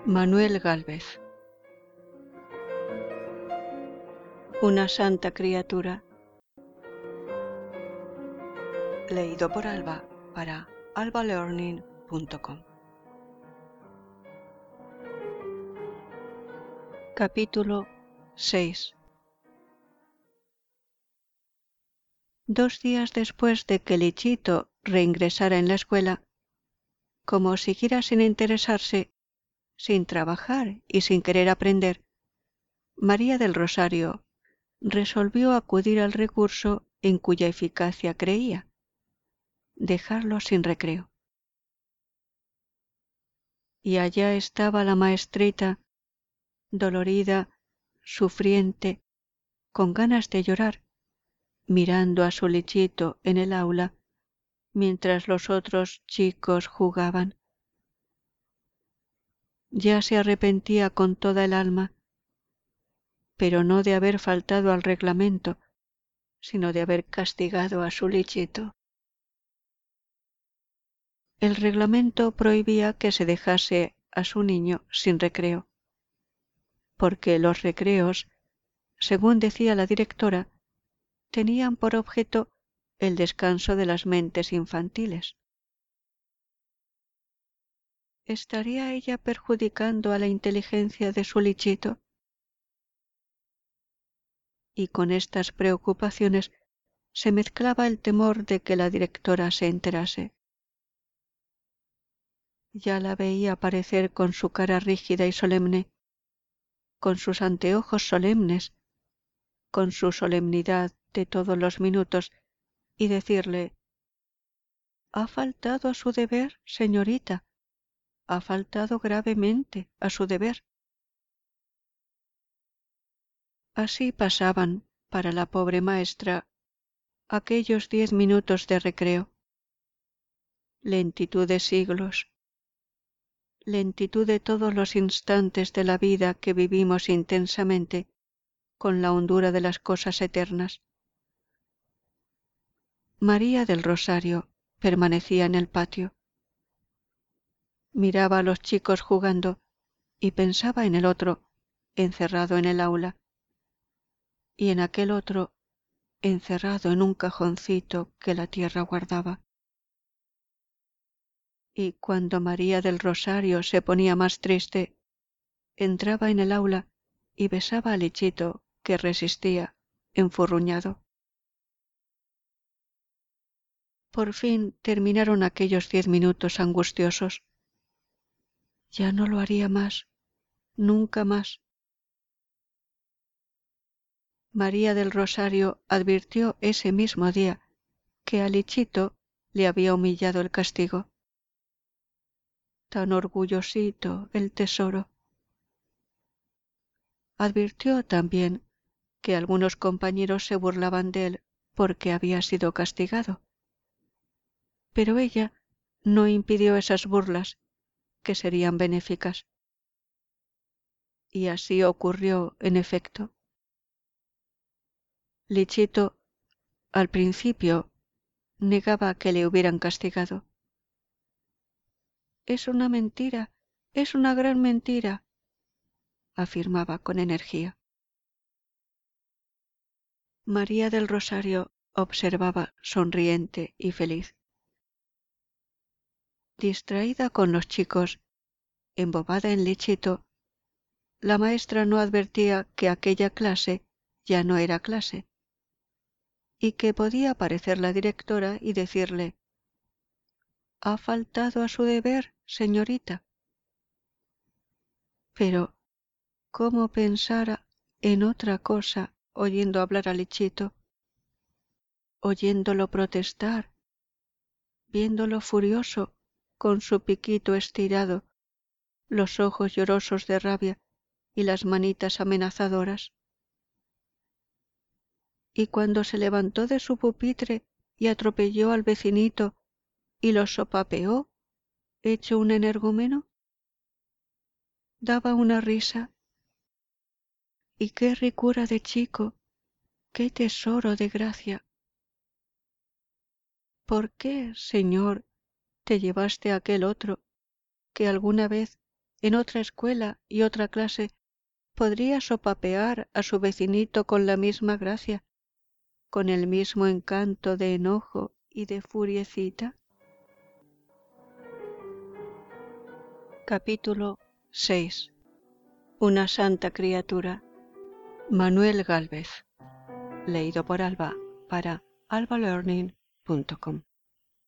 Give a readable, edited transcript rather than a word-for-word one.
Manuel Gálvez. Una santa criatura. Leído por Alba para albalearning.com. Capítulo 6. 2 días después de que Lichito reingresara en la escuela, como siguiera sin interesarse, sin trabajar y sin querer aprender, María del Rosario resolvió acudir al recurso en cuya eficacia creía: dejarlo sin recreo. Y allá estaba la maestrita, dolorida, sufriente, con ganas de llorar, mirando a su Lichito en el aula mientras los otros chicos jugaban. Ya se arrepentía con toda el alma, pero no de haber faltado al reglamento, sino de haber castigado a su Lichito. El reglamento prohibía que se dejase a su niño sin recreo, porque los recreos, según decía la directora, tenían por objeto el descanso de las mentes infantiles. ¿Estaría ella perjudicando a la inteligencia de su Lichito? Y con estas preocupaciones se mezclaba el temor de que la directora se enterase. Ya la veía aparecer con su cara rígida y solemne, con sus anteojos solemnes, con su solemnidad de todos los minutos, y decirle: «Ha faltado a su deber, señorita, ha faltado gravemente a su deber». Así pasaban, para la pobre maestra, aquellos 10 minutos de recreo. Lentitud de siglos, lentitud de todos los instantes de la vida que vivimos intensamente con la hondura de las cosas eternas. María del Rosario permanecía en el patio. Miraba a los chicos jugando y pensaba en el otro, encerrado en el aula, y en aquel otro, encerrado en un cajoncito que la tierra guardaba. Y cuando María del Rosario se ponía más triste, entraba en el aula y besaba a Lichito, que resistía, enfurruñado. Por fin terminaron aquellos 10 minutos angustiosos. Ya no lo haría más, nunca más. María del Rosario advirtió ese mismo día que a Lichito le había humillado el castigo. Tan orgullosito el tesoro. Advirtió también que algunos compañeros se burlaban de él porque había sido castigado. Pero ella no impidió esas burlas, que serían benéficas. Y así ocurrió, en efecto. Lichito, al principio, negaba que le hubieran castigado. «Es una mentira, es una gran mentira», afirmaba con energía. María del Rosario observaba sonriente y feliz. Distraída con los chicos, embobada en Lichito, la maestra no advertía que aquella clase ya no era clase, y que podía aparecer la directora y decirle: «Ha faltado a su deber, señorita». Pero ¿cómo pensara en otra cosa oyendo hablar a Lichito, oyéndolo protestar, viéndolo furioso con su piquito estirado, los ojos llorosos de rabia y las manitas amenazadoras? Y cuando se levantó de su pupitre y atropelló al vecinito y lo sopapeó, hecho un energúmeno, daba una risa. Y qué ricura de chico, qué tesoro de gracia. ¿Por qué, Señor, te llevaste a aquel otro que alguna vez en otra escuela y otra clase, podría sopapear a su vecinito con la misma gracia, con el mismo encanto de enojo y de furiecita? Capítulo 6. Una santa criatura. Manuel Gálvez. Leído por Alba para albalearning.com.